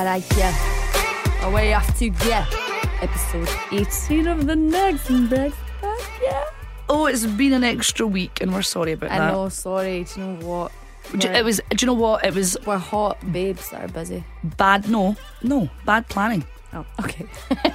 Araya. Away off to episode 18 of the Nags and Brags podcast. Oh, it's been an extra week and we're sorry about that. I know, sorry. Do you know what? Do you know what? It was We're hot babes that are busy. bad. No, bad planning. Oh, okay.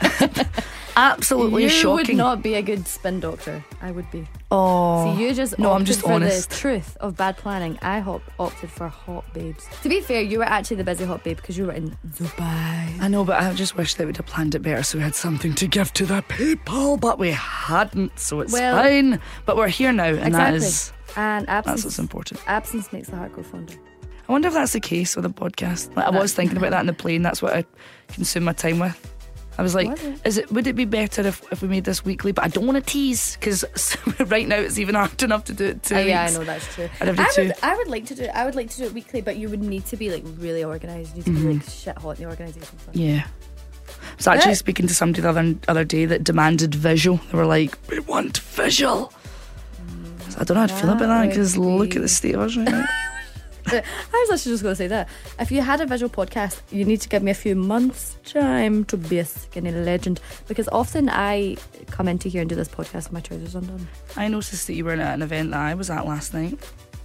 Absolutely you shocking. would not be a good spin doctor. I would be. Oh, See, you just no, I'm opted just for honest. the truth of bad planning. I opted for hot babes. To be fair, you were actually the busy hot babe because you were in Dubai. I know, but I just wish they would have planned it better so we had something to give to the people, but we hadn't, so it's fine. But we're here now, and And that's what's important. Absence makes the heart go fonder. I wonder if that's the case with a podcast. Like, I was thinking about that in the plane. That's what I consume my time with. I was like, would it be better if we made this weekly? But I don't want to tease because right now it's even hard enough to do it 2 weeks. Yeah, I know, that's true. I would like to do it. I would like to do it weekly, but you would need to be like really organised. You need to be like shit hot in the organisation front. Yeah. I was actually speaking to somebody the other day that demanded visual. They were like, we want visual. So I don't know how to feel about that because look at the state of us right now. I was actually just going to say that. If you had a visual podcast, you need to give me a few months' time to be a skinny legend. Because often I come into here and do this podcast with my trousers undone. I noticed that you were at an event that I was at last night.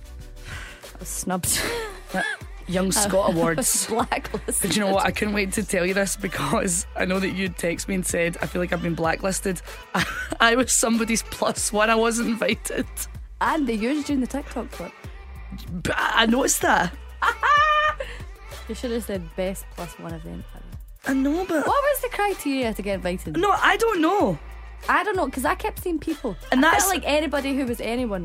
I was snubbed. Young Scot Awards. Blacklisted. But you know what? I couldn't wait to tell you this because I know that you'd text me and said, I feel like I've been blacklisted. I was somebody's +1. I wasn't invited. And they used you in the TikTok clip. But I noticed that. You should have said best +1 event. I know, but What was the criteria to get invited? no, I don't know. I don't know, because I kept seeing people. And I that's felt like anybody who was anyone.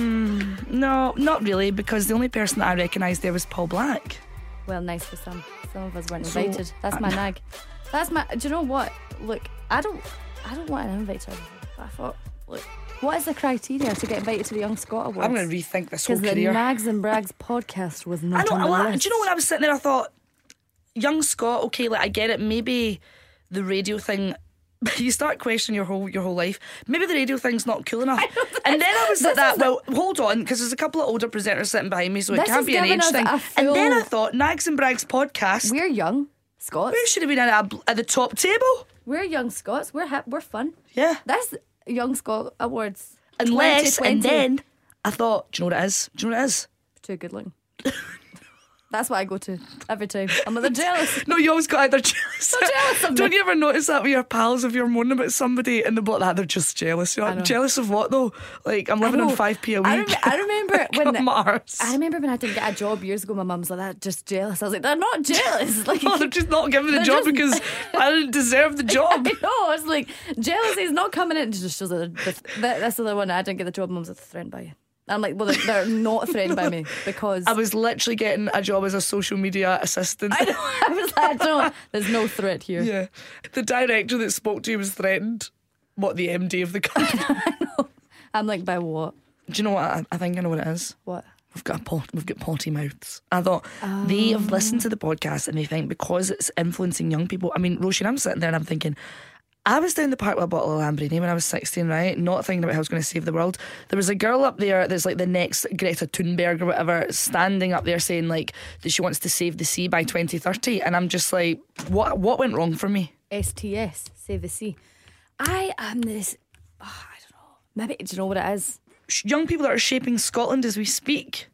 No, not really, because the only person that I recognised there was Paul Black. Well, nice for some. Some of us weren't So, invited. That's my nag. That's my. Do you know what? Look, I don't want an invite to everything. But I thought, look, what is the criteria to get invited to the Young Scot Awards? I'm going to rethink this whole Because the career. Nags and Brags podcast was not on the list. Do you know when I was sitting there, I thought, Young Scot, okay, like I get it. Maybe the radio thing. You start questioning your whole life. Maybe the radio thing's not cool enough. And then I was like that. Well, hold on, because there's a couple of older presenters sitting behind me, so it This can't is be an giving age us thing. a And then I full- thought, Nags and Brags podcast. We're young Scots. We should have been at the top table. We're young Scots. We're hip. We're fun. Yeah. That's Young Scot Awards. Unless, 2020. and then I thought, do you know what it is? Do you know what it is? Too good looking. That's what I go to every time. I'm either jealous. No, you always got either jealous. So jealous of me. Don't you ever notice that with your pals if you're moaning about somebody and they're just jealous? You're I like, know. jealous of what though? Like, I'm living on 5p a week. I remember when Mars. I remember when I didn't get a job years ago. My mum's like, "That just jealous." I was like, "They're not jealous." Like, Oh, they're just not giving me the They're job just- because I didn't deserve the job. I know. It's like jealousy is not coming in. It just shows that that's the other one. I didn't get the job. Mum's like, threatened by you. I'm like, well, they're not threatened by me because I was literally getting a job as a social media assistant. I know. I was like, no, there's no threat here. Yeah. The director that spoke to you was threatened. What, the MD of the company? I'm like, by what? Do you know what? I think I know what it is. What? We've got potty mouths. I thought they have listened to the podcast and they think because it's influencing young people. I mean, Roisin, I'm sitting there and I'm thinking, I was down the park with a bottle of Lambrini when I was 16, right? Not thinking about how I was going to save the world. There was a girl up there that's like the next Greta Thunberg or whatever, standing up there saying like that she wants to save the sea by 2030, and I'm just like, what went wrong for me? STS, Save the Sea. I am this. I don't know. Maybe, do you know what it is? Young people that are shaping Scotland as we speak.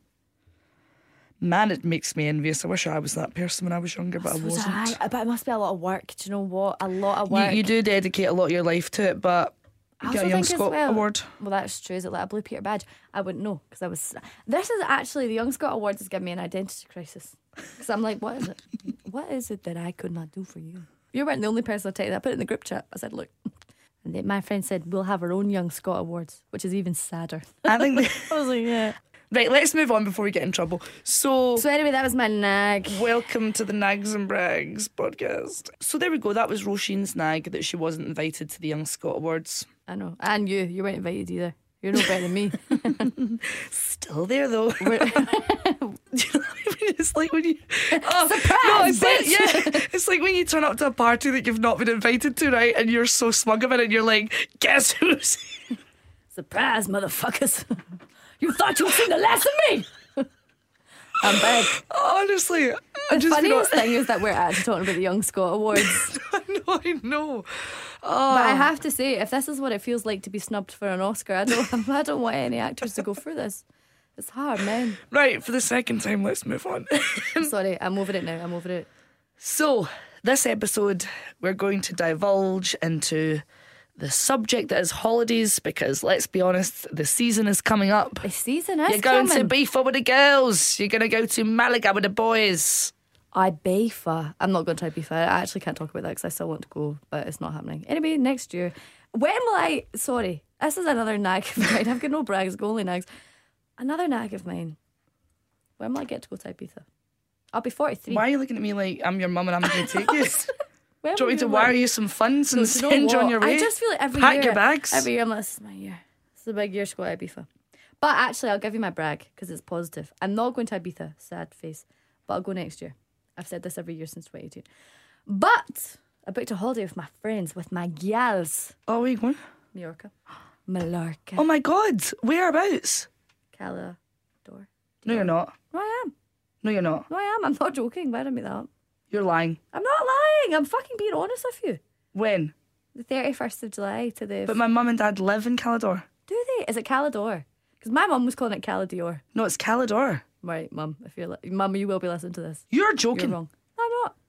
Man, it makes me envious. I wish I was that person when I was younger, but I wasn't. But it must be a lot of work. Do you know what? A lot of work. You do dedicate a lot of your life to it, but I you also get a Young think as Scot well- award. Well, that's true. Is it like a Blue Peter badge? I wouldn't know because I was. This is actually the Young Scot Awards is giving me an identity crisis because I'm like, what is it? What is it that I could not do for you? You weren't the only person I texted. I put it in the group chat. I said, look. And then my friend said, we'll have our own Young Scot Awards, which is even sadder. I think. I was like, yeah. Right, let's move on before we get in trouble. So anyway, that was my nag. welcome to the Nags and Brags podcast. So there we go. That was Roisin's nag that she wasn't invited to the Young Scot Awards. I know. And you weren't invited either. You're no better than me. Still there though. It's like when you Surprise, bitch! it's like when you turn up to a party that you've not been invited to, right? And you're so smug about it. And you're like, guess who's here? Surprise, motherfuckers. You thought you'd seen the last of me. I'm big. Honestly, The funniest thing is that we're actually talking about the Young Scot Awards. I know. But I have to say, if this is what it feels like to be snubbed for an Oscar, I don't want any actors to go through this. It's hard, man. Right, for the second time, let's move on. Sorry, I'm over it now. I'm over it. So, this episode, we're going to divulge into the subject that is holidays, because let's be honest, the season is coming up. The season is You're going coming. to Bifa with the girls. You're going to go to Malaga with the boys. Ibiza. I'm not going to Ibiza. I actually can't talk about that because I still want to go, but it's not happening. Anyway, next year. When will I... Sorry, this is another nag of mine. I've got no brags, got only nags. Another nag of mine. When will I get to go to Ibiza? I'll be 43. Why are you looking at me like I'm your mum and I'm going to take you? When Do you want me to wire you some funds and No, do you know send you on what? your way? I just feel like every Pack year. your bags. Every year I'm like, this is my year. This is a big year to go to Ibiza. But actually, I'll give you my brag because it's positive. I'm not going to Ibiza, sad face, but I'll go next year. I've said this every year since 2018. But I booked a holiday with my friends, with my gals. Oh, where are you going? Mallorca. Mallorca. Oh my God, whereabouts? Calador. No, you're not. No, I am. No, you're not. No, I am. I'm not joking. Why did I make that up? You're lying. I'm not lying. I'm fucking being honest with you. When? The 31st of July to the... But my mum and dad live in Calador. Do they? Is it Calador? Because my mum was calling it Caladior. No, it's Calador. Right, Mum. If you're Mum, you will be listening to this. You're You're joking. wrong. No, I'm not.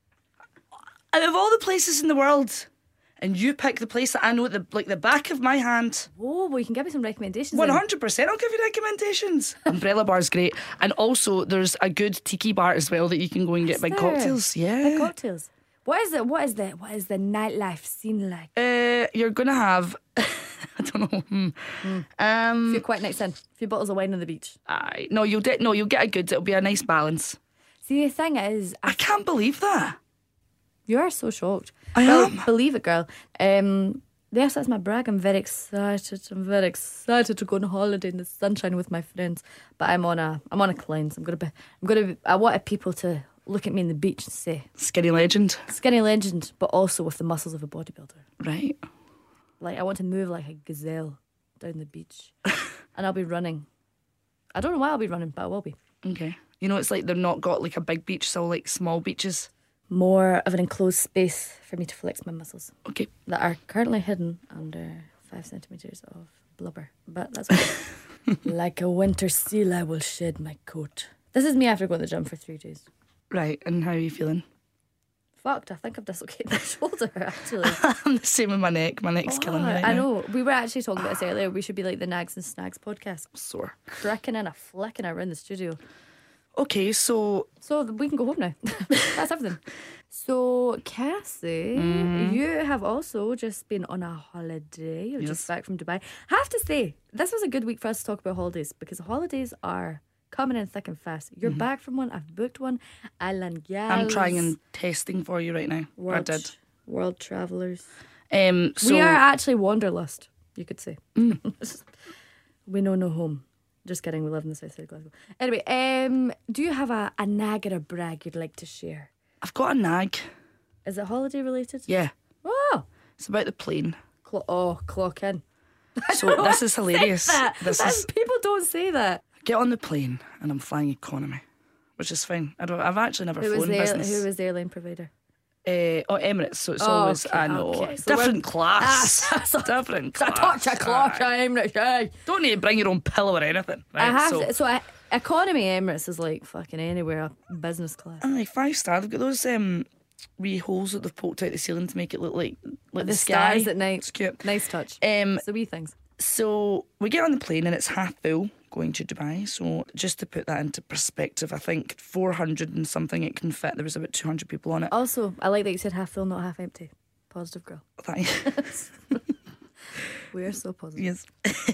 Out of all the places in the world, and you pick the place that I know at the back of my hand. Oh, well, you can give me some recommendations. then. 100%, I'll give you recommendations. Umbrella Bar's great, and also there's a good tiki bar as well that you can go and get Is big there? cocktails. Yeah, Big cocktails. What is it? What is the nightlife scene like? You're gonna have. I don't know. A few quiet nights in, a few bottles of wine on the beach. You'll get a good. It'll be a nice balance. See, the thing is, I can't believe that. you are so shocked. I Well, am. believe it, girl. Yes, that's my brag. I'm very excited. I'm very excited to go on holiday in the sunshine with my friends. But I'm on a cleanse. I wanted people to look at me on the beach and say, Skinny legend. skinny legend, but also with the muscles of a bodybuilder. Right. Like, I want to move like a gazelle down the beach. And I'll be running. I don't know why I'll be running, but I will be. Okay. You know, it's like they're not got like a big beach, so like small beaches. More of an enclosed space for me to flex my muscles Okay. that are currently hidden under 5 centimetres of blubber. But that's okay. Like a winter seal, I will shed my coat. This is me after going to the gym for 3 days. Right. And how are you feeling? Fucked. I think I've dislocated my shoulder, actually. I'm the same with my neck. My neck's killing me right I now. know. We were actually talking about this earlier. We should be like the Nags and Snags podcast. Sore. Cracking in a flicking around the studio. Okay, so So we can go home now. That's everything. So, Cassie, you have also just been on a holiday. You're just back from Dubai. I have to say, this was a good week for us to talk about holidays because holidays are coming in thick and fast. You're back from one. I've booked one. Island Gals. I'm trying and testing for you right now. World travellers. So We are actually wanderlust, you could say. We know no home. Just kidding, we live in the south side of Glasgow. Anyway, do you have a nag or a brag you'd like to share? I've got a nag. Is it holiday related? Yeah. Oh, It's about the plane. clock in. So this is hilarious. People don't say that. Get on the plane and I'm flying economy, which is fine. I've actually never flown business. Who was the airline provider? Emirates, so it's always okay, I know okay. So different class. It's Different a class. touch of clock, Emirates. Aye. Don't need to bring your own pillow or anything. Right? I have so economy Emirates is like fucking anywhere business class. Aye, 5-star. They've got those wee holes that they've poked out the ceiling to make it look like The sky. stars at night. It's cute. Nice touch. So So wee things. we get on the plane and it's half full going to Dubai. So just to put that into perspective, I think 400 and something it can fit. There was about 200 people on it. Also, I like that you said half full, not half empty. Positive girl. Thanks. We are so positive. Yes.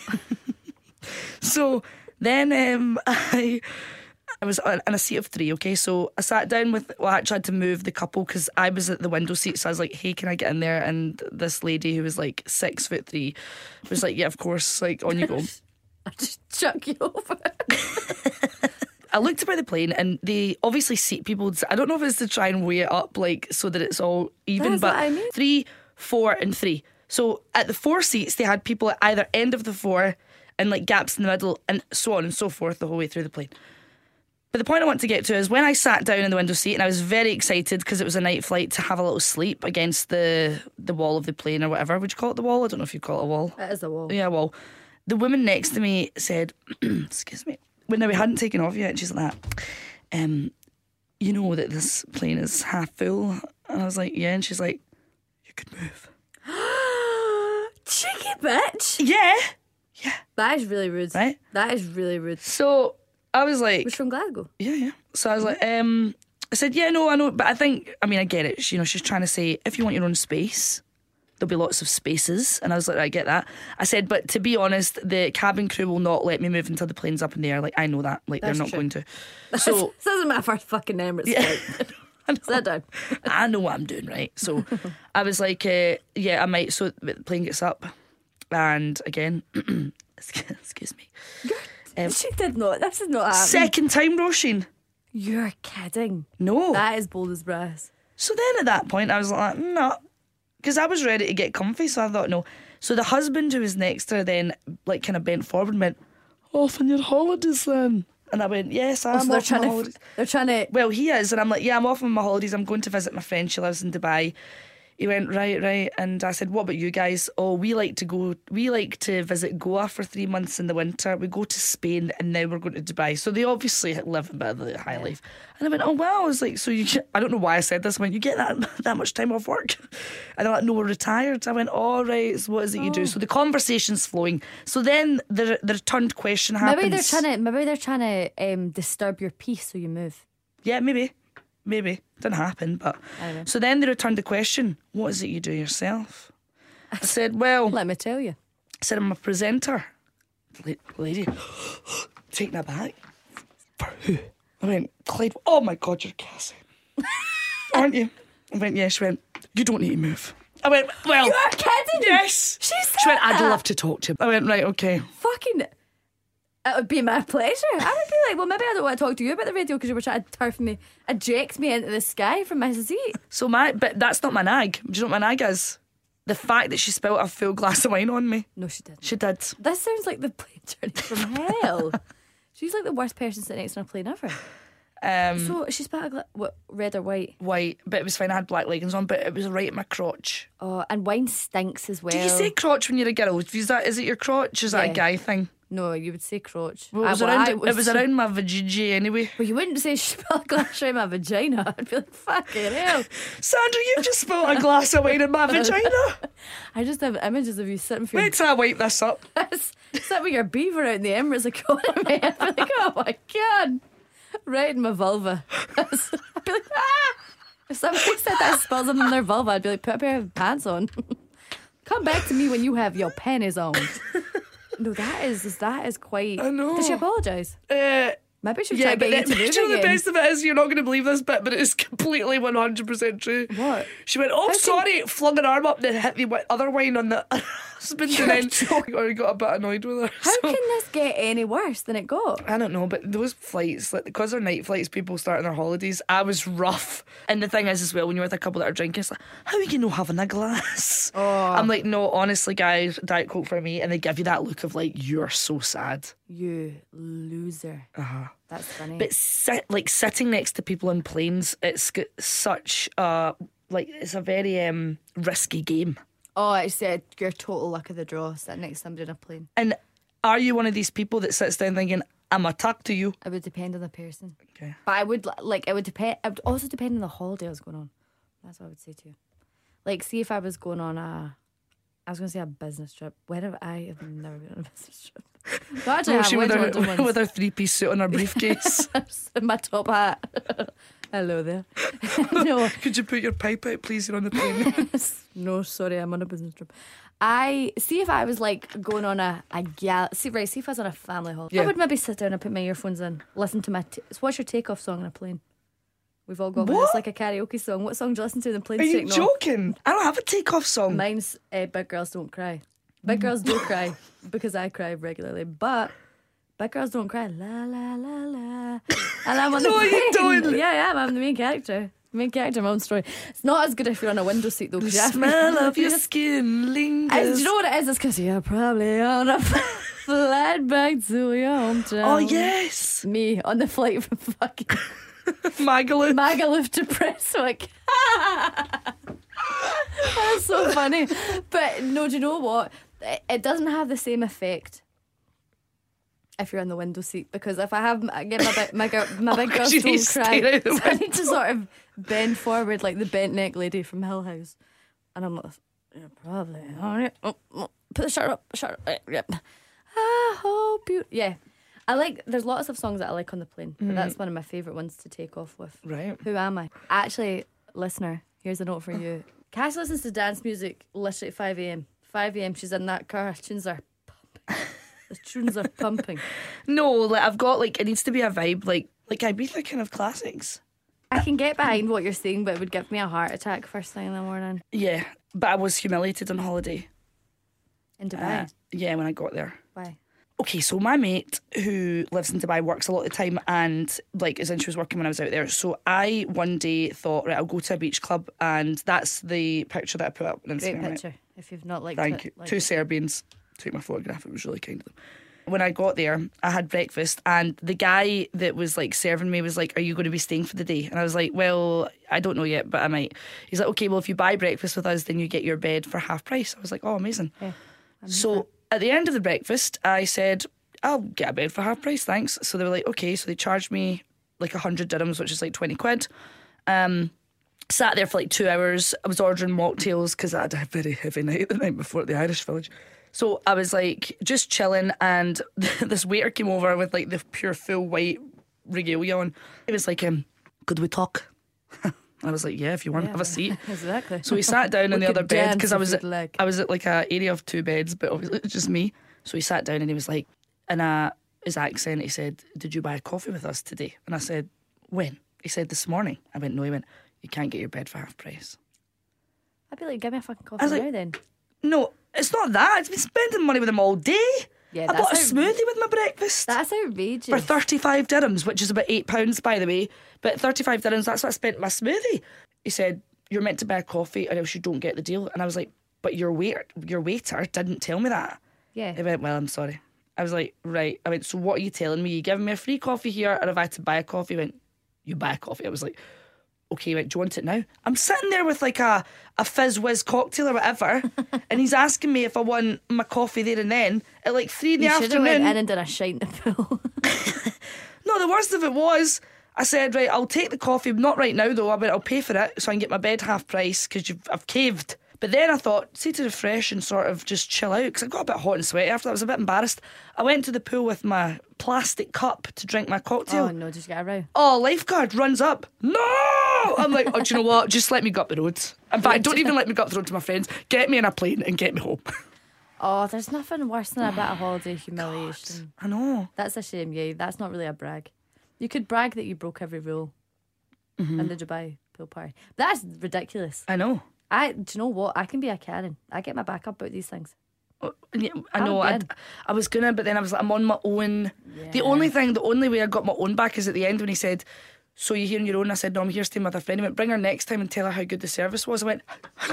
So then I was in a seat of 3, okay? So I sat down I tried to move the couple because I was at the window seat. So I was like, hey, can I get in there? And this lady who was like 6'3" was like, yeah, of course, like on you go. I just chuck you over. I looked about the plane and they obviously seat people. I don't know if it's to try and weigh it up like so that it's all even, That's but what I mean. 3, 4 and 3. So at the 4 seats they had people at either end of the 4 and like gaps in the middle and so on and so forth the whole way through the plane. But the point I want to get to is when I sat down in the window seat, and I was very excited because it was a night flight to have a little sleep against the wall of the plane or whatever. Would you call it the wall? I don't know if you'd call it a wall. It is a wall. Yeah, a wall. The woman next to me said, excuse me, when we hadn't taken off yet, she's like, you know that this plane is half full? And I was like, yeah. And she's like, you could move. Cheeky bitch. Yeah. That is really rude. Right? That is really rude. So I was like, Was she from Glasgow? yeah. So I was like, I said, yeah, no, I know, but I get it. She's trying to say, if you want your own space, there'll be lots of spaces. And I was like, I get that. I said, but to be honest, the cabin crew will not let me move until the plane's up in the air. Like, I know that. Like, That's they're not true. going to. So this isn't my first fucking Emirates flight. Sit down. I know what I'm doing, right? So I was like, yeah, I might. So the plane gets up, and again, excuse me. She did not. This is not happening. Second time, Roisin. You're kidding. No. That is bold as brass. So then at that point, I was like, no. Because I was ready to get comfy, so I thought, no. So the husband who was next to her then, like, kind of bent forward and went, off on your holidays then. And I went, yes, I'm So off on my holidays. they're trying to. Well, he is. And I'm like, yeah, I'm off on my holidays. I'm going to visit my friend. She lives in Dubai. He went, right. And I said, what about you guys? Oh, we like to visit Goa for 3 months in the winter. We go to Spain and then we're going to Dubai. So they obviously live a bit of the high life. And I went, oh, wow. I was like, so I don't know why I said this. I went, you get that much time off work? And they're like, no, we're retired. I went, all right, so what is it you do? So the conversation's flowing. So then the turned question happens. Maybe they're trying to disturb your peace so you move. Yeah, maybe. Didn't happen, but I don't know. so then they returned the question, what is it you do yourself? I said, well, Let me tell you. I said, I'm a presenter. The lady taken aback. For who? I went, Clyde. Oh my God, you're Cassie. Aren't you? I went, yes. She went, you don't need to move. I went, well, You are kidding. yes. She said She went, I'd that. love to talk to you. I went, right, okay. Fucking. It would be my pleasure. I would be like, well, maybe I don't want to talk to you about the radio because you were trying to eject me into the sky from my seat. So but that's not my nag. Do you know what my nag is? The fact that she spilled a full glass of wine on me. No, she didn't. She did. This sounds like the plane journey from hell. She's like the worst person sitting next on a plane ever. So she spilled what, red or white? White, but it was fine. I had black leggings on, but it was right at my crotch. Oh, and wine stinks as well. Do you say crotch when you're a girl? Is it your crotch? Is that Yeah. a guy thing? No, you would say crotch. Well, it was around my vajayjay anyway. Well, you wouldn't say she spilled a glass around my vagina. I'd be like, fucking hell. Sandra, you've just spilled a glass of wine in my vagina. I just have images of you sitting for Wait till I wipe this up. sit with your beaver out in the Emirates economy. I'd be like, oh my God. Right in my vulva. I'd be like, ah. If somebody said that spills something in their vulva, I'd be like, put a pair of pants on. Come back to me when you have your pennies on. No, that is quite. I know. Did she apologise? Maybe she was Yeah, trying to but get then, you to do you know move the again. best of it is you're not going to believe this bit, but it is completely 100% true. What? She went, oh, sorry, flung her arm up and hit the other wine on the husband and then got a bit annoyed with her. How So- can this get any worse than it got? I don't know, but those flights, like, because they're night flights, people starting their holidays, I was rough. And the thing is as well, when you're with a couple that are drinking, it's like, how are you not having a glass? Oh. I'm like, no, honestly, guys, Diet Coke for me. And they give you that look of like, you're so sad. You loser. That's funny. But sitting next to people on planes, it's got such it's a very risky game. Oh, it's your total luck of the draw sitting next to somebody on a plane. And are you one of these people that sits down thinking, I'm a tuck to you? It would depend on the person. Okay. But it would also depend on the holiday I was going on. That's what I would say to you. Like, see if I was going on I was going to say a business trip. I have never been on a business trip. No, actually, I She went with on London her, once. with her 3-piece suit on her briefcase. In my top hat. Hello there. No, Could you put your pipe out, please? You're on the plane. no, sorry, I'm on a business trip. I see if I was like going on see if I was on a family holiday. Yeah. I would maybe sit down and put my earphones in, listen to what's your takeoff song on a plane? We've all got one. What? It's like a karaoke song. What song do you listen to in the plane? Are you taking off? joking? I don't have a takeoff song. Mine's Big Girls Don't Cry. Big girls do cry because I cry regularly, but big girls don't cry. La la la la. And I'm on the No, plane. you don't. Yeah, I'm the main character. Main character of my own story. It's not as good if you're on a window seat though. The 'cause you have to- smell of your skin lingers. Do you know what it is? It's because you're probably on a Fly back to your hometown. Oh, yes. Me on the flight from fucking Magaluf. to Prestwick. That's so funny. But no, do you know what? It doesn't have the same effect if you're in the window seat, because if I get my big girl you need don't to cry, stare out the so I need to sort of bend forward like the bent neck lady from Hill House, and I'm like, yeah, probably all right. Put the shirt up. Yep. I hope you. Yeah, there's lots of songs that I like on the plane, but that's one of my favourite ones to take off with. Right. Who am I? Actually, listener, here's a note for you. Cass listens to dance music literally at 5 a.m. 5 a.m. She's in that car. Tunes are pumping. The tunes are pumping. No, like I've got it needs to be a vibe like Ibiza kind of classics. I can get behind what you're saying, but it would give me a heart attack first thing in the morning. Yeah, but I was humiliated on holiday. In Dubai? Yeah, when I got there. Why? Okay, so my mate who lives in Dubai works a lot of the time, and as in she was working when I was out there. So I one day thought, right, I'll go to a beach club, and that's the picture that I put up on Instagram. Great picture. If you've not liked Thank it. you. Two Serbians took my photograph. It was really kind of them. When I got there, I had breakfast, and the guy that was serving me was like, "Are you going to be staying for the day?" And I was like, "Well, I don't know yet, but I might." He's like, "Okay, well, if you buy breakfast with us, then you get your bed for half price." I was like, "Oh, amazing." Yeah, so at the end of the breakfast, I said, "I'll get a bed for half price, thanks." So they were like, "Okay." So they charged me 100 dirhams, which is 20 quid. Sat there for 2 hours. I was ordering mocktails because I had a very heavy night the night before at the Irish Village. So I was just chilling, and this waiter came over with the pure full white regalia on. He was like, "Could we talk?" I was like, "Yeah, if you want, have a seat." Exactly. So he sat down in the other bed because I was at like. an area of 2 beds, but obviously it's just me. So he sat down and he was like, in his accent, he said, "Did you buy a coffee with us today?" And I said, "When?" He said, "This morning." I went, "No." He went, "You can't get your bed for half price." I'd be like, "Give me a fucking coffee now then." No, it's not that. I've been spending money with him all day. Yeah, I bought a smoothie with my breakfast. That's outrageous. For 35 dirhams, which is about £8, by the way. But 35 dirhams, that's what I spent on my smoothie. He said, "You're meant to buy a coffee or else you don't get the deal." And I was like, "But your waiter didn't tell me that." Yeah. He went, "Well, I'm sorry." I was like, "Right." I went, "So what are you telling me? You giving me a free coffee here, or have I had to buy a coffee?" He went, "You buy a coffee." I was like, "Okay." He went, "Do you want it now?" I'm sitting there with a fizz whiz cocktail or whatever, and he's asking me if I want my coffee there and then at 3 in the You should have went afternoon. in and done a shite in the pool. No, the worst of it was, I said, "Right, I'll take the coffee, not right now though. I'll pay for it so I can get my bed half price because I've caved." But then I thought, see, to refresh and sort of just chill out, because I got a bit hot and sweaty after that. I was a bit embarrassed. I went to the pool with my plastic cup to drink my cocktail. Oh no, did you get a row? Oh, lifeguard runs up. No! I'm like, "Oh, do you know what? Just let me go up the road. In fact, don't even let me go up the road to my friends. Get me in a plane and get me home." Oh, there's nothing worse than a bit of holiday humiliation. I know. That's a shame, yeah. That's not really a brag. You could brag that you broke every rule in the Dubai pool party. But that's ridiculous. I know. Do you know what? I can be a Karen. I get my back up about these things. Yeah, I know. I was gonna, but then I was like, I'm on my own. Yeah. The only way I got my own back is at the end when he said, "So you're here on your own?" I said, "No, I'm here staying with a friend." He went, "Bring her next time and tell her how good the service was." I went,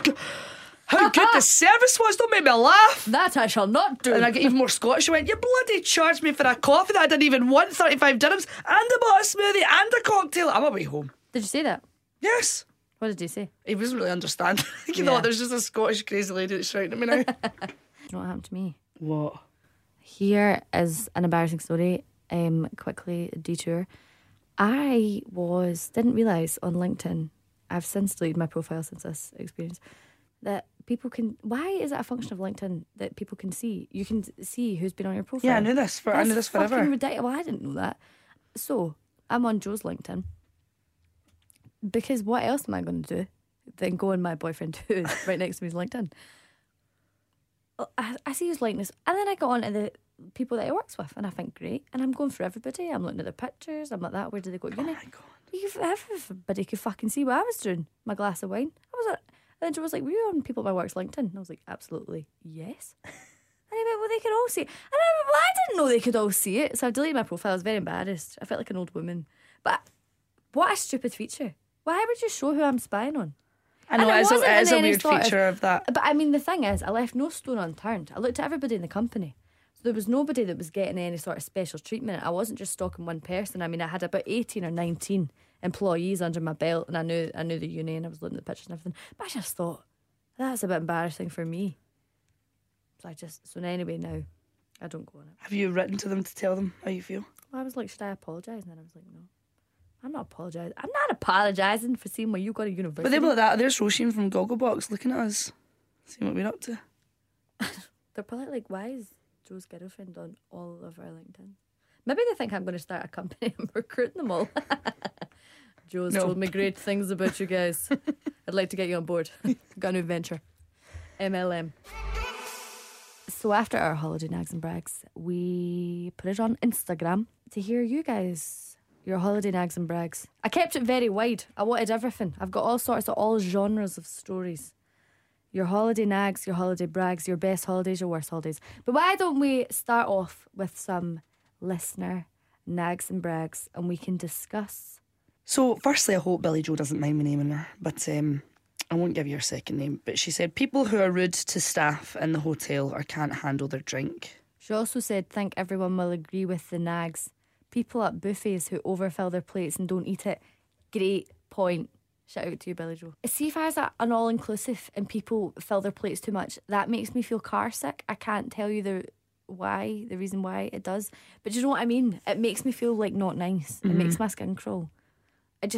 "How good the service was? Don't make me laugh." That I shall not do. And I get even more Scottish. I went, "You bloody charged me for a coffee that I didn't even want, 35 dirhams, and I bought a smoothie and a cocktail." I'm away home. Did you say that? Yes. What did you say? He wasn't really understanding. You know, there's just a Scottish crazy lady that's shouting at me now. You know what happened to me? What? Here is an embarrassing story. Quickly detour. I didn't realise on LinkedIn, I've since deleted my profile since this experience, that people can. Why is it a function of LinkedIn that people can see? You can see who's been on your profile. Yeah, I knew this forever. Fucking ridiculous. Well, I didn't know that. So I'm on Joe's LinkedIn. Because what else am I going to do than go on my boyfriend who's right next to me's LinkedIn? I see his likeness, and then I go on to the people that he works with, and I think, great. And I'm going through everybody. I'm looking at their pictures. I'm like, that. Where did they go to uni? Oh my You God. everybody could fucking see what I was doing. My glass of wine. I was like, and then Joe was like, "Were you on people at my work's LinkedIn?" And I was like, "Absolutely, yes." And he went, "Well, they could all see it." And I went, "Well, I didn't know they could all see it." So I deleted my profile. I was very embarrassed. I felt like an old woman. But what a stupid feature. Why would you show who I'm spying on? I know, it is a weird feature of that. But I mean, the thing is, I left no stone unturned. I looked at everybody in the company. So there was nobody that was getting any sort of special treatment. I wasn't just stalking one person. I mean, I had about 18 or 19 employees under my belt, and I knew the uni, and I was looking at the pictures and everything. But I just thought, that's a bit embarrassing for me. So anyway, now I don't go on it. Have you written to them to tell them how you feel? Well, I was like, should I apologise? And then I was like, no. I'm not apologising. I'm not apologising for seeing where you got a university. But they were like that. There's Roisin from Gogglebox looking at us, seeing what we're up to. They're probably like, why is Joe's girlfriend on all of our LinkedIn? Maybe they think I'm going to start a company and recruit them all. Joe's told me great things about you guys. I'd like to get you on board. Got a new venture. MLM. So after our holiday nags and brags, we put it on Instagram to hear you guys, your holiday nags and brags. I kept it very wide. I wanted everything. I've got all sorts of all genres of stories. Your holiday nags, your holiday brags, your best holidays, your worst holidays. But why don't we start off with some listener nags and brags, and we can discuss. So firstly, I hope Billy Joe doesn't mind me naming her, but I won't give you her second name. But she said people who are rude to staff in the hotel or can't handle their drink. She also said, think everyone will agree with the nags. People at buffets who overfill their plates and don't eat it. Great point. Shout out to you, Billy Joe. See, if I was an all-inclusive and people fill their plates too much, that makes me feel car sick. I can't tell you the reason why it does. But do you know what I mean? It makes me feel like not nice. It makes my skin crawl. I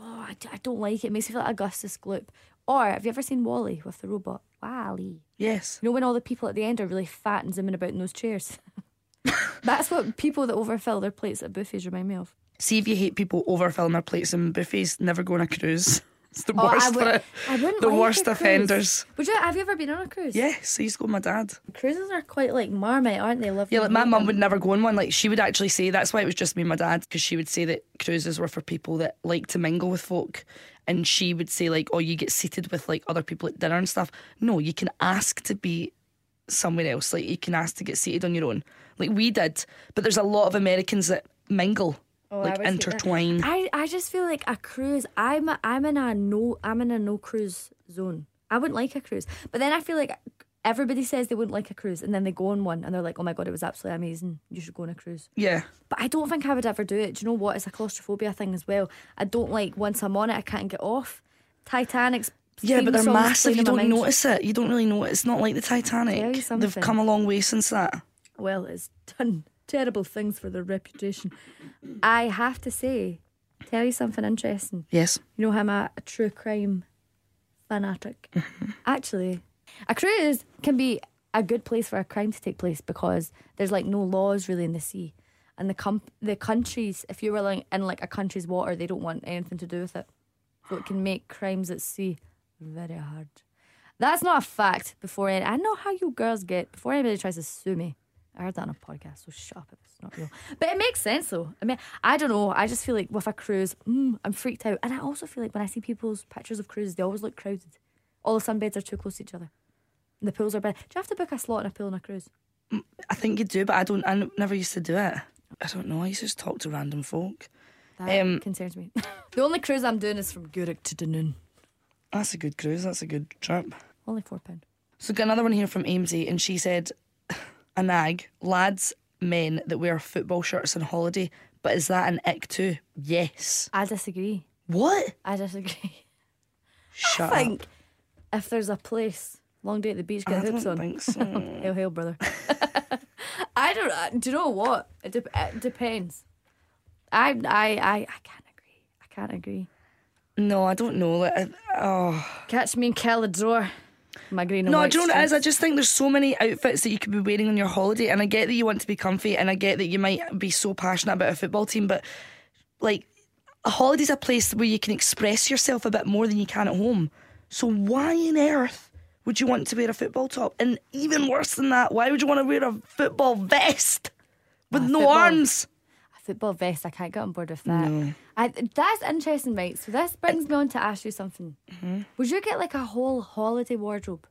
don't like it. It makes me feel like Augustus Gloop. Or, have you ever seen WALL-E with the robot? WALL-E. Yes. You know when all the people at the end are really fat and zooming about in those chairs? That's what people that overfill their plates at buffets remind me of. See, if you hate people overfilling their plates in buffets, never go on a cruise. It's the worst for it. I wouldn't the like worst a cruise. offenders. Have you ever been on a cruise? Yes, I used to go with my dad. Cruises are quite like Marmite, aren't they? Yeah, like my mum would never go on one. Like, she would actually say, that's why it was just me and my dad, because she would say that cruises were for people that like to mingle with folk. And she would say, like, oh, you get seated with like other people at dinner and stuff. No, you can ask to be somewhere else. Like, you can ask to get seated on your own. Like we did. But there's a lot of Americans that mingle. Like intertwine. I just feel like a cruise. I'm in a no cruise zone. I wouldn't like a cruise, but then I feel like everybody says they wouldn't like a cruise, and then they go on one, and they're like, "Oh my god, it was absolutely amazing. You should go on a cruise." Yeah, but I don't think I would ever do it. Do you know what? It's a claustrophobia thing as well. I don't like once I'm on it, I can't get off. Titanic's. Yeah, but they're massive. You don't notice it. You don't really know it. It's not like the Titanic. They've come a long way since that. Well, it's done terrible things for their reputation. I have to say, tell you something interesting. Yes. You know, I'm a true crime fanatic. Actually, a cruise can be a good place for a crime to take place because there's like no laws really in the sea, and the countries, if you were like in like a country's water, they don't want anything to do with it, so it can make crimes at sea very hard. That's not a fact. I know how you girls get before anybody tries to sue me. I heard that on a podcast, so shut up if it's not real. But it makes sense though. I mean, I don't know. I just feel like with a cruise, I'm freaked out. And I also feel like when I see people's pictures of cruises, they always look crowded. All the sunbeds are too close to each other. And the pools are big. Do you have to book a slot in a pool on a cruise? I think you do, but I never used to do it. I don't know. I used to just talk to random folk. That concerns me. The only cruise I'm doing is from Gourock to Dunoon. That's a good cruise. That's a good trip. Only £4. So got another one here from Amesy, and she said, a nag, lads, men that wear football shirts on holiday, but is that an ick too? Yes. I disagree. What? I disagree. Shut I think up. if there's a place, long day at the beach, get hoops on. I don't think so. Hail, hail, brother. Do you know what? It depends. I can't agree. No, I don't know. Catch me in Calador. My green and no, white do you know what it is? I streets. just think there's so many outfits that you could be wearing on your holiday, and I get that you want to be comfy, and I get that you might be so passionate about a football team, but like a holiday's a place where you can express yourself a bit more than you can at home. So why on earth would you want to wear a football top? And even worse than that, why would you want to wear a football vest with no arms? A football vest, I can't get on board with that. No. That's interesting, right? So this brings me on to ask you something. Would you get like a whole holiday wardrobe?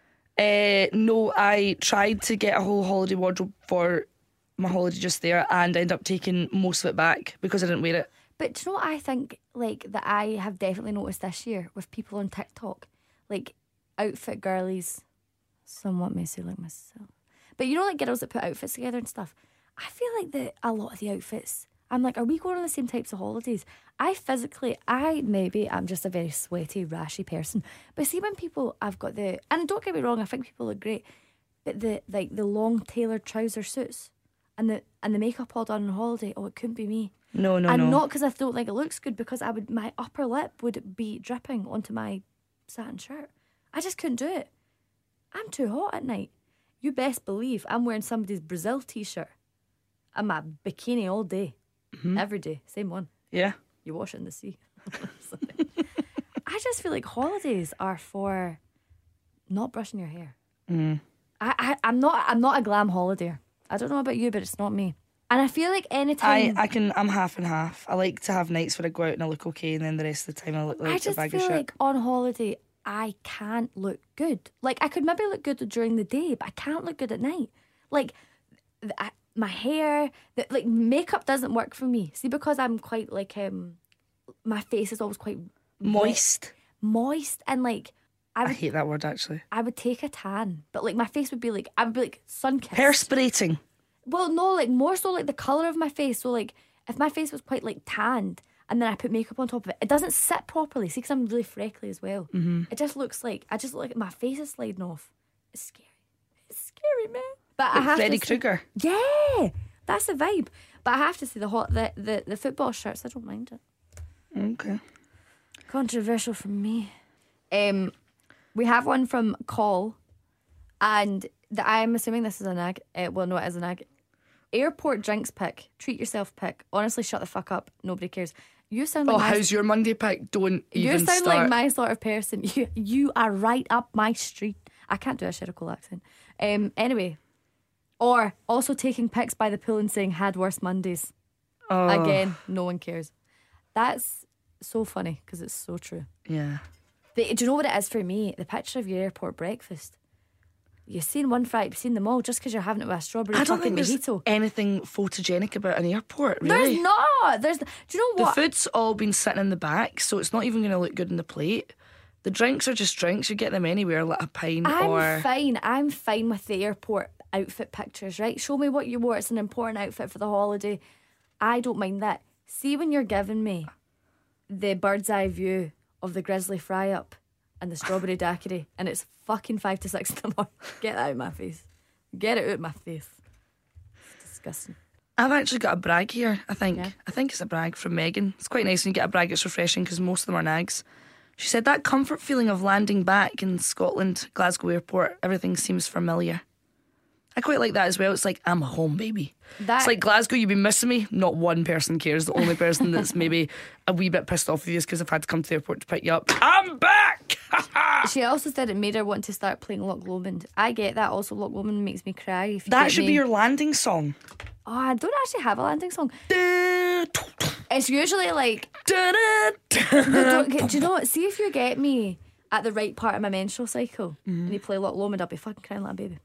No, I tried to get a whole holiday wardrobe for my holiday just there, and I ended up taking most of it back because I didn't wear it. But do you know what I think, like, that I have definitely noticed this year with people on TikTok? Like, outfit girlies, somewhat messy like myself. But you know, like girls that put outfits together and stuff. I feel like a lot of the outfits, I'm like, are we going on the same types of holidays? I'm just a very sweaty, rashy person. But see, when people, and don't get me wrong, I think people look great, but the long tailored trouser suits and the makeup all done on holiday, it couldn't be me. No. And not because I don't think it looks good, because my upper lip would be dripping onto my satin shirt. I just couldn't do it. I'm too hot at night. You best believe I'm wearing somebody's Brazil t-shirt and my bikini all day. Every day, same one. Yeah. You wash it in the sea. I just feel like holidays are for not brushing your hair. I'm not a glam holidayer. I don't know about you, but it's not me. And I feel like anytime I'm half and half. I like to have nights where I go out and I look okay, and then the rest of the time I look like a bag of shit. I just feel like on holiday I can't look good. Like I could maybe look good during the day, but I can't look good at night. Like my hair, like makeup doesn't work for me. See, because I'm quite like my face is always quite moist, and like I hate that word actually. I would take a tan, but like my face would be like, I would be like sun-kissed. Perspirating. Well, no, like more so like the colour of my face. So like if my face was quite like tanned and then I put makeup on top of it, it doesn't sit properly. See, because I'm really freckly as well. It just looks like I just look like my face is sliding off. It's scary. It's scary, man. But I have Freddy to say, Krueger. Yeah, that's the vibe. But I have to say the football shirts, I don't mind it. Okay. Controversial from me. We have one from Call, and I'm assuming this is a nag. Well, no, it is a nag. Airport drinks pick. Treat yourself pick. Honestly, shut the fuck up. Nobody cares. You sound like how's your Monday pick? Don't even start. You sound like my sort of person. You are right up my street. I can't do a Cheryl Cole accent. Anyway. Or also taking pics by the pool and saying had worse Mondays. Again, no one cares. That's so funny because it's so true. Yeah. Do you know what it is for me? The picture of your airport breakfast. You've seen one Friday, you've seen them all just because you're having it with a strawberry I don't fucking think there's mojito. anything photogenic about an airport, really. There's not. Do you know what? The food's all been sitting in the back, so it's not even going to look good on the plate. The drinks are just drinks. You get them anywhere, like a pint I'm fine with the airport outfit pictures, right? Show me what you wore. It's an important outfit for the holiday. I don't mind that. See, when you're giving me the bird's eye view of the grizzly fry up and the strawberry daiquiri and it's fucking 5 to 6 in the morning, get that out of my face. Get it out of my face. It's disgusting. I've actually got a brag here, I think. Yeah. I think it's a brag from Megan. It's quite nice when you get a brag. It's refreshing because most of them are nags. She said that comfort feeling of landing back in Scotland, Glasgow Airport, everything seems familiar. I quite like that as well. It's like, I'm home, baby. It's like Glasgow, you've been missing me. Not one person cares. The only person that's maybe a wee bit pissed off with you is because I've had to come to the airport to pick you up. I'm back! She also said it made her want to start playing Loch Lomond. I get that. Also, Loch Lomond makes me cry. If you that should be your landing song. Oh, I don't actually have a landing song. It's usually like... Do you know what? See if you get me at the right part of my menstrual cycle and you play Loch Lomond, I'll be fucking crying like a baby.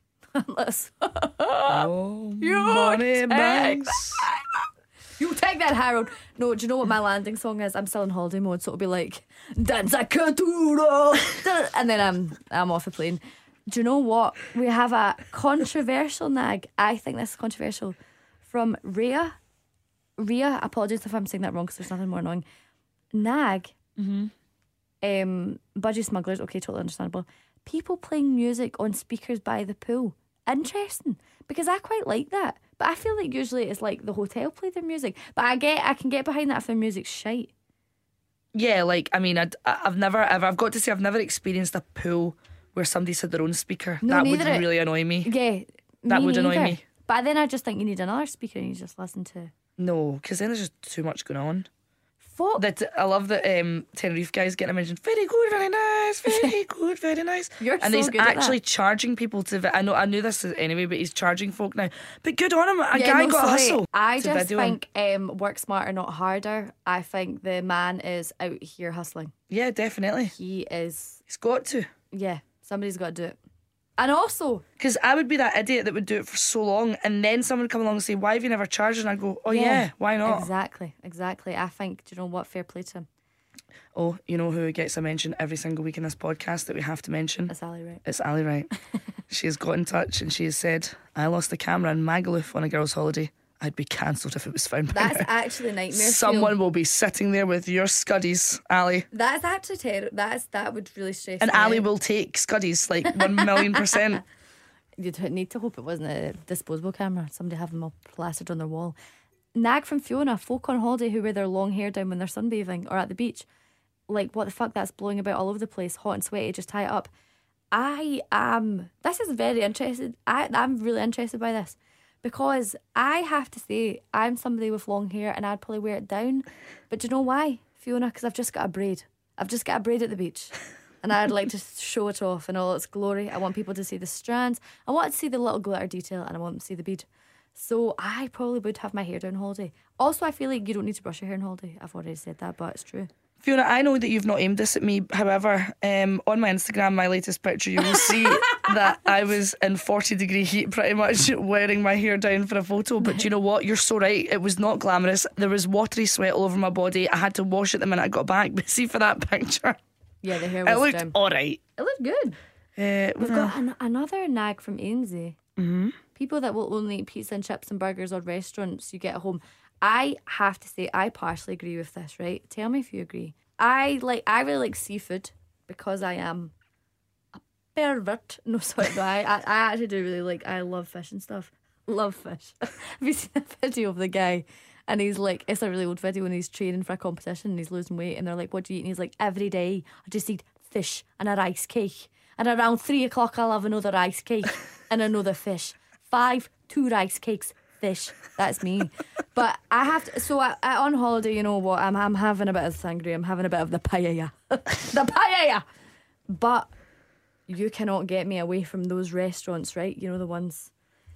Oh, money bags. You take that, Harold. No, do you know what my landing song is? I'm still in holiday mode, so it'll be like Dance a Caturo, and then I'm off the plane. Do you know what? We have a controversial nag. I think this is controversial from Rhea. Rhea, apologies if I'm saying that wrong because there's nothing more annoying. Nag. Budgie smugglers. Okay, totally understandable. People playing music on speakers by the pool. Interesting, because I quite like that, but I feel like usually it's like the hotel play their music, but I can get behind that if their music's shite. Yeah, like I mean, I've never experienced a pool where somebody's had their own speaker. No, that would really annoy me. Yeah, that would annoy me. But then I just think you need another speaker and you just listen to. No, because then there's just too much going on. Fuck. I love that Tenerife guys getting mentioned. Very good, very nice. Very good, very nice. You're and so he's good at actually that. charging people to. I knew this anyway, but he's charging folk now. But good on him. A guy got a hustle. I to just video think work smarter, not harder. I think the man is out here hustling. Yeah, definitely. He is. He's got to. Yeah, somebody's got to do it. And also, because I would be that idiot that would do it for so long, and then someone would come along and say, "Why have you never charged?" And I'd go, "Oh yeah, why not?" Exactly. I think, do you know what? Fair play to him. Oh, you know who gets a mention every single week in this podcast that we have to mention? It's Ali Wright. It's Ali Wright. She has got in touch and she has said, I lost the camera in Magaluf on a girls' holiday. I'd be cancelled if it was found by That's now. actually nightmare. Someone will be sitting there with your scuddies, Ali. That's actually terrible. That would really stress And me Ali out. will take scuddies like 1,000,000%. You'd need to hope it wasn't a disposable camera. Somebody having them all plastered on their wall. Nag from Fiona, folk on holiday who wear their long hair down when they're sunbathing or at the beach. Like, what the fuck, that's blowing about all over the place, hot and sweaty, just tie it up. This is very interesting. I'm really interested by this because I have to say I'm somebody with long hair and I'd probably wear it down. But do you know why, Fiona? Because I've just got a braid. I've just got a braid at the beach. And I'd like to show it off in all its glory. I want people to see the strands. I want to see the little glitter detail and I want them to see the bead. So I probably would have my hair down holiday. Also, I feel like you don't need to brush your hair on holiday. I've already said that, but it's true. Fiona, I know that you've not aimed this at me. However, on my Instagram, my latest picture, you will see that I was in 40-degree heat pretty much wearing my hair down for a photo. But do you know what? You're so right. It was not glamorous. There was watery sweat all over my body. I had to wash it the minute I got back. But see, for that picture, Yeah, the hair was it looked down. all right. It looked good. We've got another nag from Ainsey. Mm-hmm. People that will only eat pizza and chips and burgers or restaurants you get at home. I have to say, I partially agree with this, right? Tell me if you agree. I really like seafood because I am a pervert. No, sorry, no, I actually do really like, I love fish and stuff. Love fish. Have you seen a video of the guy? And he's like, it's a really old video and he's training for a competition and he's losing weight and they're like, what do you eat? And he's like, every day I just eat fish and a rice cake. And around 3 o'clock I'll have another rice cake and another fish. 5, 2 rice cakes, fish. That's me. But I have to, so I on holiday, you know what, I'm having a bit of sangria, I'm having a bit of the paella. The paella. But you cannot get me away from those restaurants, right? You know the ones,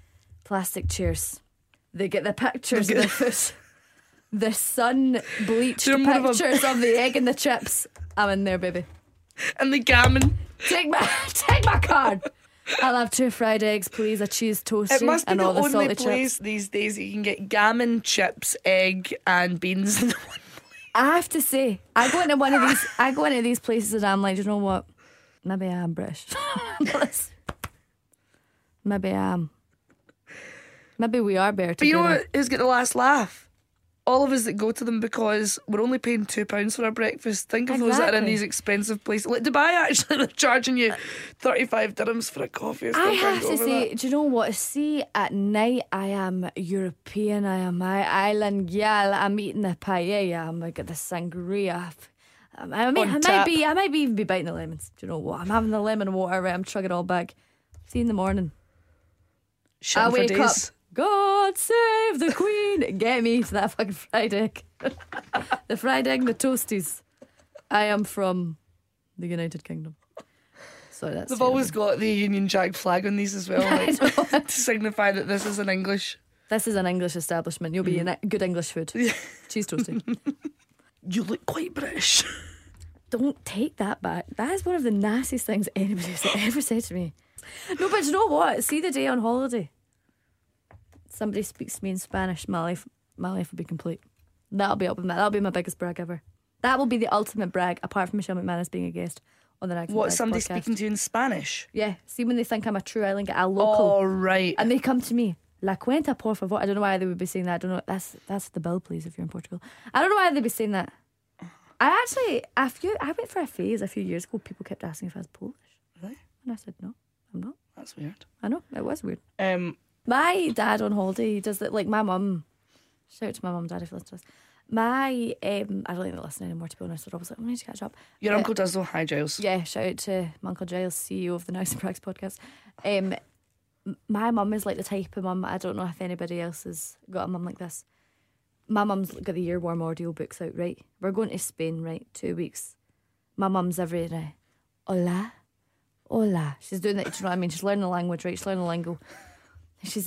plastic chairs. They get the pictures of the food. The sun bleached pictures of the egg and the chips. I'm in there, baby. And the gammon. Take my card. I'll have 2 fried eggs, please, a cheese toasty, It must be and the all the only salty place chips. these days that you can get gammon, chips, egg, and beans in the one. I have to say, I go into these places and I'm like, you know what? Maybe I am British. Maybe I am. Maybe we are better But you know together. what? Who's got the last laugh? All of us that go to them because we're only paying £2 for our breakfast. Think of those that are in Exactly. these expensive places. Like Dubai, actually, they're charging you 35 dirhams for a coffee. I I still can't have get to over say, that. do you know what? See, at night I am European, I am my island gal. I'm eating the paella, I'm like the sangria. I On tap. might even be biting the lemons. Do you know what? I'm having the lemon water, right? I'm chugging it all back. See you in the morning. Shit I for wake up. days. God save the Queen. Get me to that fucking fried egg. The fried egg and the toasties. I am from the United Kingdom. Sorry, that's They've terrible. always got the Union Jack flag on these as well, like, to signify that this is an English. This is an English establishment. You'll be eating good English food. Cheese toasty. You look quite British. Don't take that back. That is one of the nastiest things anybody's ever said to me. No, but you know what? See the day on holiday. Somebody speaks to me in Spanish. My life will be complete. That'll be my biggest brag ever. That will be the ultimate brag, apart from Michelle McManus being a guest on the Nag from What, Bags somebody podcast. speaking to you in Spanish? Yeah. See when they think I'm a true island, a local, Oh, right. and they come to me. La cuenta, por favor. I don't know why they would be saying that. I don't know. That's the bill, please, if you're in Portugal. I don't know why they'd be saying that. I went for a phase a few years ago. People kept asking if I was Polish, Really? and I said no, I'm not. That's weird. I know it was weird. My Dad on holiday, he does that. Like my mum. Shout out to my mum and dad if you listen to us. I don't even listen anymore, to be honest. So I was like, I need to catch up. Your uncle does though. Hi, Giles. Yeah, shout out to my Uncle Giles, CEO of the Nice and Prags podcast. My mum is like the type of mum, I don't know if anybody else has got a mum like this. My mum's got the Earworm audio books out, right? We're going to Spain, right? 2 weeks. My mum's every day. Hola, hola. She's doing that, do you know what I mean? She's learning the language, right? She's learning the lingo. She's,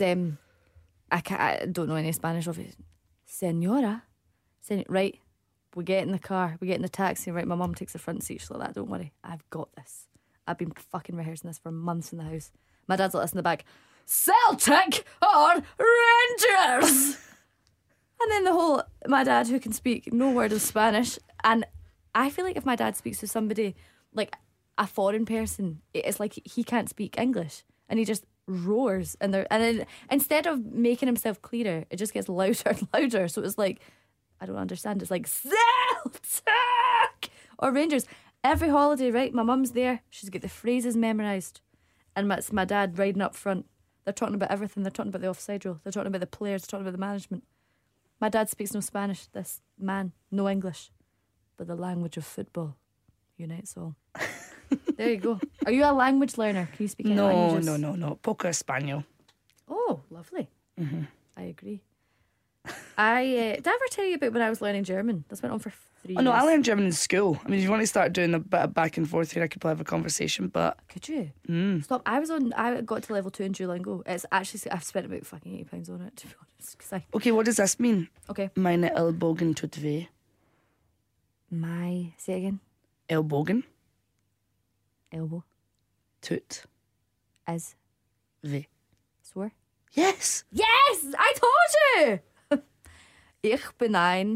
I don't know any Spanish of it. Senora. Right? We get in the car, we get in the taxi, right? My mum takes the front seat. She's like that, don't worry. I've got this. I've been fucking rehearsing this for months in the house. My dad's like this in the back. Celtic or Rangers? And then my dad, who can speak no word of Spanish, and I feel like if my dad speaks to somebody, like a foreign person, it's like he can't speak English. and he just roars, and then instead of making himself clearer, it just gets louder and louder. So it's like, I don't understand. It's like Celtic or Rangers. Every holiday, right? My mum's there. She's got the phrases memorised, and it's my dad riding up front. They're talking about everything. They're talking about the offside rule. They're talking about the players. They're talking about the management. My dad speaks no Spanish. This man, no English, but the language of football unites all. There you go. Are you a language learner? Can you speak any languages? No. Poco Español. Oh, lovely. Mm-hmm. I agree. Did I ever tell you about when I was learning German? This went on for 3 years. Oh no, I learned German in school. I mean, if you want to start doing a bit of back and forth here, I could probably have a conversation, but... Could you? Stop. I got to level 2 in Duolingo. It's actually, I've spent about fucking £80 on it, to be honest. Okay, what does this mean? Okay. Meine Ellbogen tut weh. Say it again. Ellbogen. Elbow. Tut. Is. Weh. Swear. Yes! Yes! I told you! Ich bin ein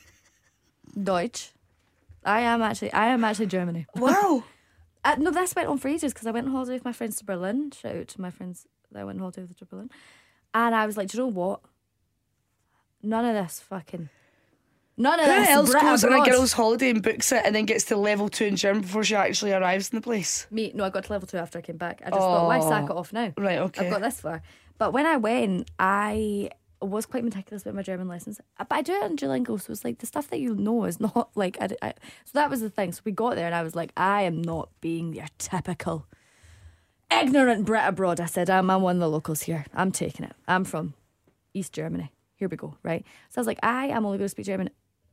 Deutsch. I am actually Germany. Wow. No, this went on for ages because I went on holiday with my friends to Berlin. Shout out to my friends that I went on holiday with to Berlin. And I was like, do you know what? None of this. Who else goes on a girl's holiday and books it and then gets to level 2 in German before she actually arrives in the place? Me, no, I got to level 2 after I came back. I just thought, why sack it off now? Right, okay. I've got this far. But when I went, I was quite meticulous about my German lessons. But I do it in Duolingo, so it's like the stuff that you know is not like... so that was the thing. So we got there and I was like, I am not being your typical ignorant Brit abroad. I said, I'm one of the locals here. I'm taking it. I'm from East Germany. Here we go, right? So I was like, I am only going to speak German.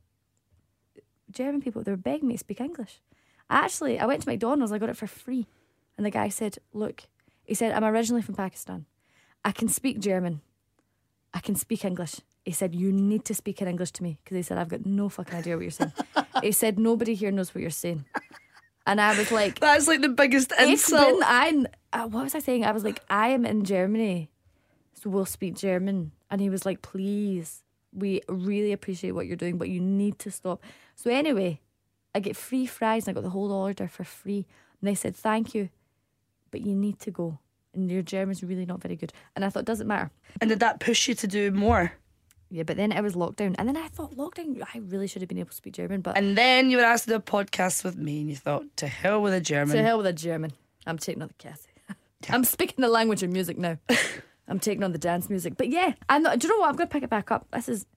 German people, they were begging me to speak English. I went to McDonald's, I got it for free. And the guy said, look, he said, I'm originally from Pakistan. I can speak German. I can speak English. He said, you need to speak in English to me. Because he said, I've got no fucking idea what you're saying. He said, nobody here knows what you're saying. And I was like... That's like the biggest insult. What was I saying? I was like, I am in Germany, so we'll speak German. And he was like, please, we really appreciate what you're doing, but you need to stop. So anyway, I get free fries and I got the whole order for free. And they said, thank you, but you need to go. And your German's really not very good. And I thought, it doesn't matter. And did that push you to do more? Yeah, but then it was lockdown. And then I thought, lockdown, I really should have been able to speak German. But and then you were asked to do a podcast with me and you thought, to hell with a German. To hell with a German. I'm taking on the Cassie. I'm speaking the language of music now. I'm taking on the dance music. But yeah, do you know what? I'm going to pick it back up. This is...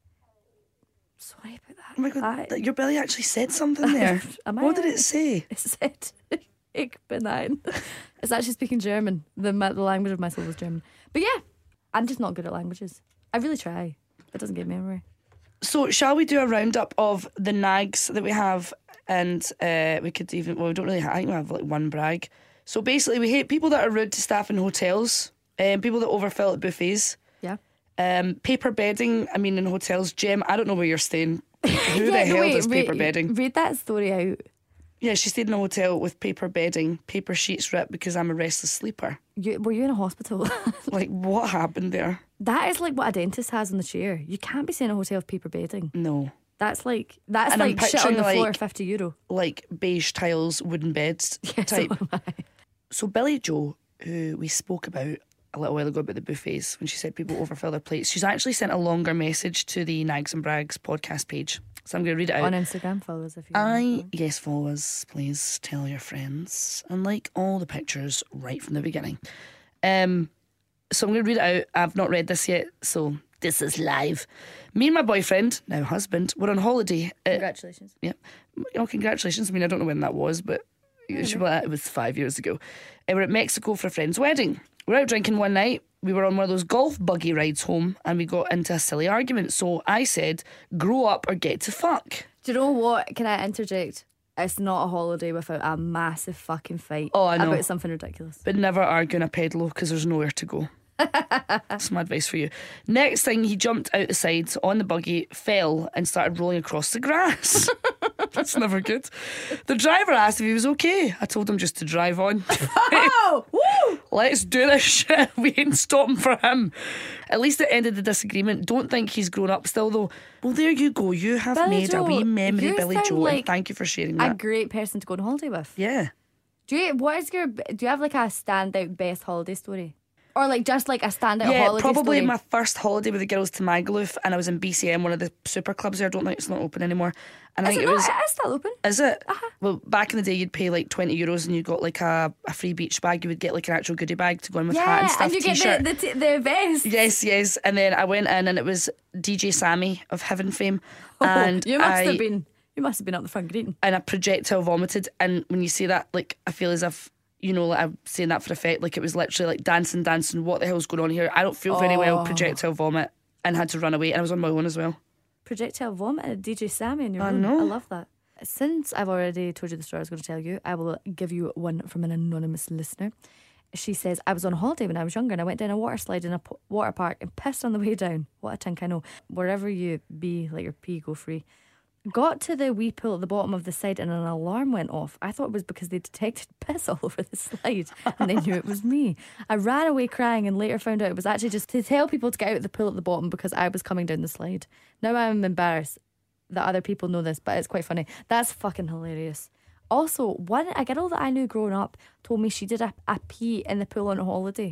Sorry about that. Oh my God, your belly actually said something there. What did it say? It said, Ich bin ein. It's actually speaking German. The language of my soul is German. But yeah, I'm just not good at languages. I really try. It doesn't get me anywhere. So shall we do a roundup of the nags that we have? And we could even... Well, we don't really have... I think we have like one brag. So basically we hate people that are rude to staff in hotels. People that overfill at buffets. Yeah. Paper bedding, I mean in hotels. Jem, I don't know where you're staying. Who the hell does paper bedding? Read that story out. Yeah, she stayed in a hotel with paper bedding, paper sheets ripped because I'm a restless sleeper. Were you in a hospital? Like, what happened there? That is like what a dentist has on the chair. You can't be staying in a hotel with paper bedding. No. That's like shit on the floor, €50. Like beige tiles, wooden beds type. So Billy Joe, who we spoke about a little while ago about the buffets, when she said people overfill their plates, she's actually sent a longer message to the Nags and Brags podcast page. So I'm going to read it out. On Instagram, follow us if you want. Yes, follow us. Please tell your friends and like all the pictures right from the beginning. So I'm going to read it out. I've not read this yet, so this is live. Me and my boyfriend, now husband, were on holiday. Congratulations. Yeah. Oh, congratulations. I mean, I don't know when that was, but it was 5 years ago. We're at Mexico for a friend's wedding. We're out drinking one night. We were on one of those golf buggy rides home and we got into a silly argument. So I said, grow up or get to fuck. Do you know what? Can I interject? It's not a holiday without a massive fucking fight I know. about something ridiculous. But never argue in a pedalo because there's nowhere to go. That's my advice for you. Next thing, he jumped out the side on the buggy, fell and started rolling across the grass. That's never good. The driver asked if he was okay. I told him just to drive on. Oh, woo! Let's do this shit. We ain't stopping for him. At least it ended the disagreement. Don't think he's grown up still though. Well, there you go. You have Billy made Joe, a wee memory, you Billy sound Joe, like and thank you for sharing that. a great person to go on holiday with. Yeah. Do you have like a standout best holiday story? Or like just like a standout holiday probably story? my first holiday with the girls to Magaluf, and I was in BCM, one of the super clubs there. I don't think it's not open anymore. And I think it was. It is still open. Is it? Uh-huh. Well, back in the day, you'd pay like €20 and you got like a free beach bag. You would get like an actual goodie bag to go in with hat and stuff. And you T-shirt. get the vest. Yes. And then I went in, and it was DJ Sammy of Heaven fame, and You must have been up the front greeting. and I projectile vomited. And when you say that, like, I feel as if, you know, like I'm saying that for effect, like it was literally like dancing, what the hell's going on here? I don't feel very well, projectile vomit, and had to run away, and I was on my own as well. Projectile vomit at DJ Sammy in your I room. know. I love that. Since I've already told you the story I was going to tell you, I will give you one from an anonymous listener. She says, I was on holiday when I was younger and I went down a water slide in a water park and pissed on the way down. What a tink, I know. Wherever you be, let your pee go free. Got to the wee pool at the bottom of the slide and an alarm went off. I thought it was because they detected piss all over the slide and they knew it was me. I ran away crying and later found out it was actually just to tell people to get out of the pool at the bottom because I was coming down the slide. Now I'm embarrassed that other people know this, but it's quite funny. That's fucking hilarious. Also, a girl that I knew growing up told me she did a pee in the pool on a holiday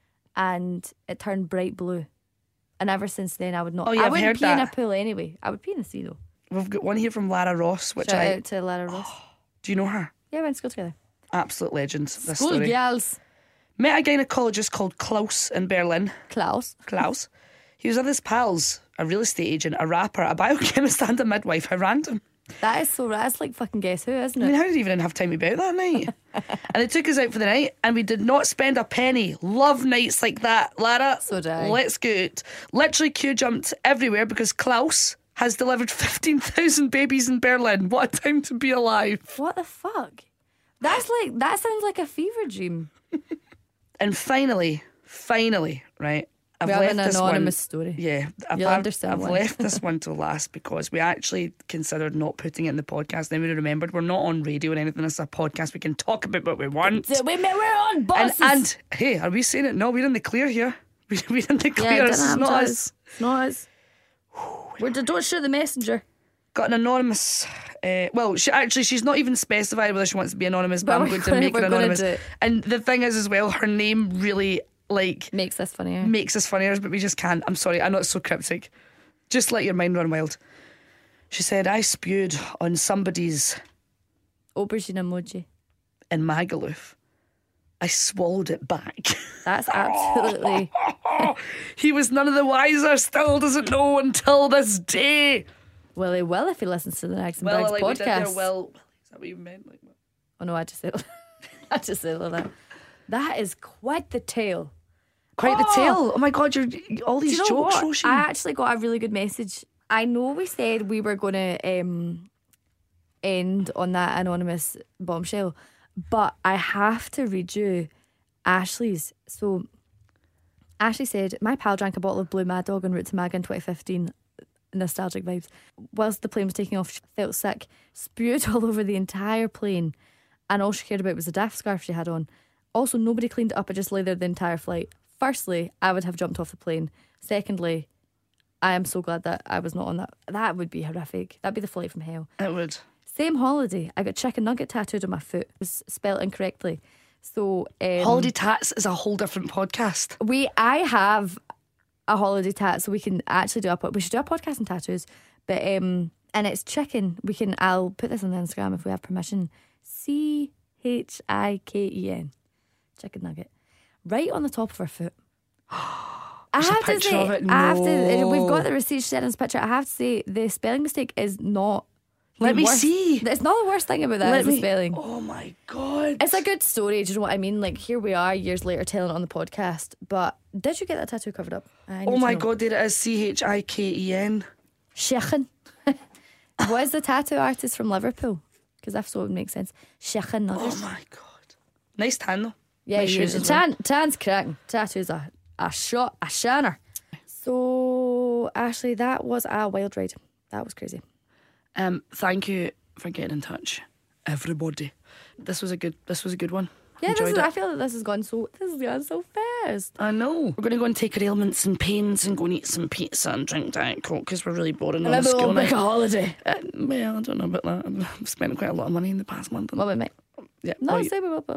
and it turned bright blue. And ever since then I would not. Oh, yeah, I I've wouldn't heard pee in a that. pool anyway. I would pee in the sea though. We've got one here from Lara Ross, which Shout out to Lara Ross. do you know her? Yeah, we went to school together. Absolute legend. This School story. girls. Met a gynecologist called Klaus in Berlin. Klaus. He was with his pals, a real estate agent, a rapper, a biochemist, and a midwife. How random. That is so. That's like fucking Guess Who, isn't I mean, it? how did he even have time to be out that night? And they took us out for the night, and we did not spend a penny. Love nights like that, Lara. So did I. Let's go out. Literally queue jumped everywhere because Klaus has delivered 15,000 babies in Berlin. What a time to be alive. What the fuck? That sounds like a fever dream. And finally, right, I've We have left an this anonymous one. story. Yeah, You'll understand I've why. left this one to last because we actually considered not putting it in the podcast. Then we remembered we're not on radio or anything. This is a podcast. We can talk about what we want. We're on bosses. And hey, are we saying it? No, we're in the clear here. We're in the clear. Yeah, it It's didn't not happen to us. It's not us. Don't shoot the messenger. Got an anonymous. She's not even specified whether she wants to be anonymous, but I'm going to make her we're gonna anonymous. do it. And the thing is, as well, her name really Makes this funnier. makes us funnier, but we just can't. I'm sorry, I'm not so cryptic. Just let your mind run wild. She said, I spewed on somebody's Aubergine emoji. in Magaluf. I swallowed it back. That's absolutely. He was none of the wiser, still doesn't know until this day. Well, he will if he listens to the Nags and Bags We did there, podcast. is that what you meant? Oh no, I just said I just said all that. That is quite the tale. Quite the tale. Oh my God, you're all Do these you know jokes, what? Roisin. I actually got a really good message. I know we said we were going to end on that anonymous bombshell, but I have to read you Ashley's. So Ashley said, my pal drank a bottle of Blue Mad Dog en route to Maga in 2015. Nostalgic vibes. Whilst the plane was taking off, she felt sick, spewed all over the entire plane, and all she cared about was the daft scarf she had on. Also, nobody cleaned it up. It just lay there the entire flight. Firstly, I would have jumped off the plane. Secondly, I am so glad that I was not on that. That would be horrific. That'd be the flight from hell. It would. Same holiday, I got chicken nugget tattooed on my foot. It was spelled incorrectly. So Holiday Tats is a whole different podcast. I have a holiday tat, so we can actually we should do a podcast on tattoos. But and it's chicken. I'll put this on the Instagram if we have permission. CHIKEN. Chicken nugget. Right on the top of her foot. There's a picture of it? No. We've got the receipt. She sent us a picture. I have to say the spelling mistake is not. Let me worst. see. It's not the worst thing about that. Is the spelling. Oh my God. It's a good story. Do you know what I mean? Like, here we are years later telling it on the podcast. But did you get that tattoo covered up? Oh my God, there it is. CHIKEN. Shechen. What is the tattoo artist from Liverpool? Because if so, it would make sense. Shechen Nuggers. Oh my God. Nice tan though. Yeah, nice shoes as well. Tan's cracking. Tattoo's a shanner. So, Ashley, that was a wild ride. That was crazy. Thank you for getting in touch, everybody. This was a good one. Yeah, Enjoyed I it. feel that this has gone so fast. I know. We're going to go and take our ailments and pains and go and eat some pizza and drink Diet Coke because we're really boring on a school night. Like a holiday. Well, I don't know about that. I've spent quite a lot of money in the past month. What about me? Yeah. No, Well, say we will. But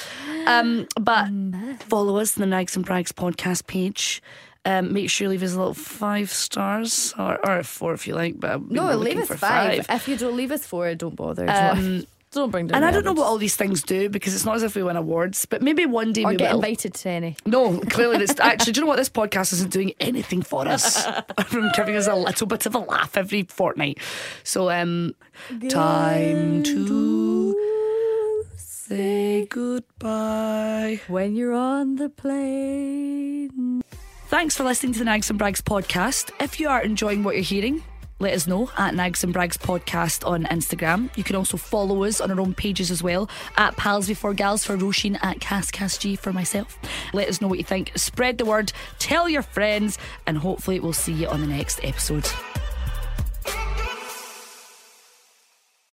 follow us on the Nags and Brags podcast page. Make sure you leave us a little 5 stars or 4 if you like. But no, leave us 5. If you don't leave us 4, don't bother. Don't bring down. And I don't the know what all average. these things do, because it's not as if we win awards, but maybe one day Or we get will. invited to any. No, clearly it's actually. Do you know what? This podcast isn't doing anything for us. From giving us a little bit of a laugh every fortnight. So, time to say goodbye When you're on the plane. Thanks for listening to the Nags and Brags podcast. If you are enjoying what you're hearing, let us know at Nags and Brags podcast on Instagram. You can also follow us on our own pages as well, at Pals Before Gals for Roisin, at CasCasG for myself. Let us know what you think. Spread the word, tell your friends, and hopefully we'll see you on the next episode.